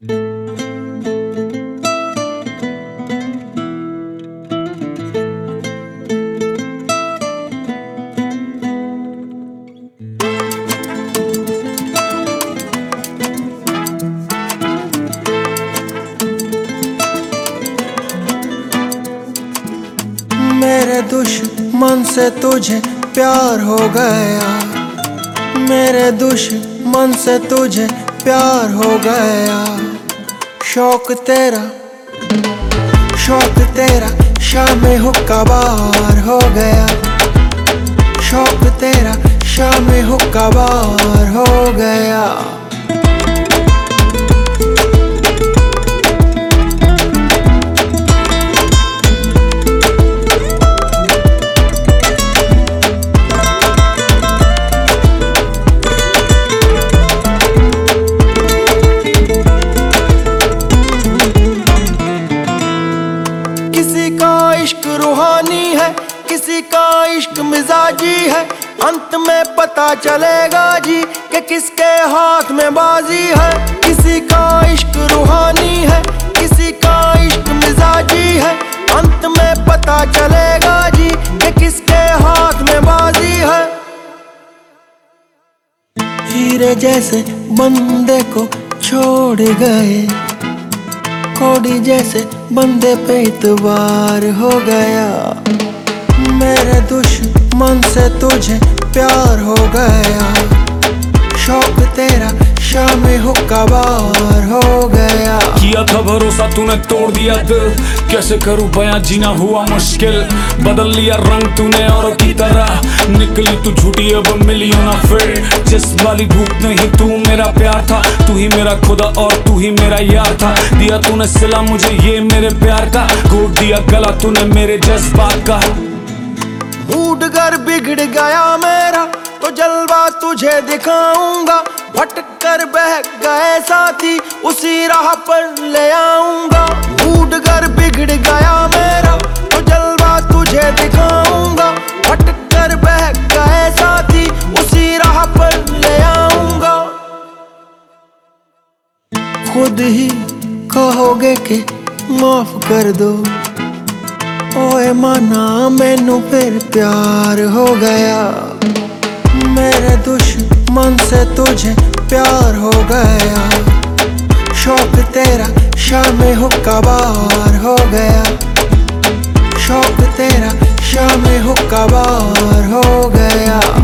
मेरे दुश्मन से तुझे प्यार हो गया, मेरे दुश्मन से तुझे प्यार हो गया। शौक तेरा शाम हुक्का बार हो गया, शौक तेरा शाम हुक्का बार हो गया। किसी का इश्क रूहानी है, किसी का इश्क मिजाजी है। अंत में पता चलेगा जी कि किसके हाथ में बाजी है। किसी का इश्क रूहानी है, किसी का इश्क मिजाजी है। अंत में पता चलेगा जी कि किसके हाथ में बाजी है। हीरे जैसे बंदे को छोड़ गए, कोड़ी जैसे बंदे पे इतबार हो गया। मेरे दुश्मन से तुझे प्यार हो गया, शौक तेरा शाम हुक्का बार हो गया। किया था भरोसा तूने तोड़ दिया दिल, कैसे करूं बयां जीना हुआ मुश्किल। बदल लिया रंग तूने औरों की तरह, निकली तू झूठी अब मिली हो ना फिर। जिस वाली भूख नहीं तू मेरा प्यार था, तू ही मेरा खुदा और तू ही मेरा यार था। दिया तूने सिला मुझे ये मेरे प्यार का, घोट दिया गला तूने मेरे जज्बात का। मूड गर बिगड़ गया मेरा तो जलवा तुझे दिखाऊंगा। भटक कर बह गए साथी उसी राह पर ले आऊंगा। मूड गर बिगड़ गया मेरा तो जलवा तुझे दिखाऊंगा। भटक कर बह गए साथी उसी राह पर ले आऊंगा। खुद ही कहोगे कि माफ कर दो, ओए माना मैनू फिर प्यार हो गया। मेरे दुश्मन से तुझे प्यार हो गया, शौक तेरा शाम हुक्का बार हो गया। शौक तेरा शाम हुक्का बार हो गया।